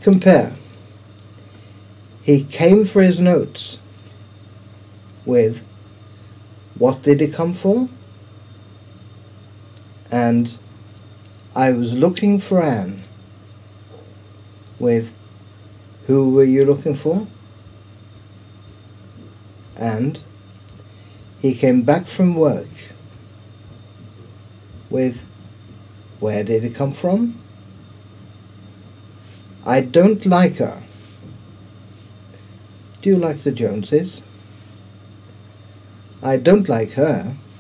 Compare. He came for his notes with what did he come for? And I was looking for Anne with who were you looking for? And he came back from work with where did he come from? I don't like her. Do you like the Joneses? I don't like her.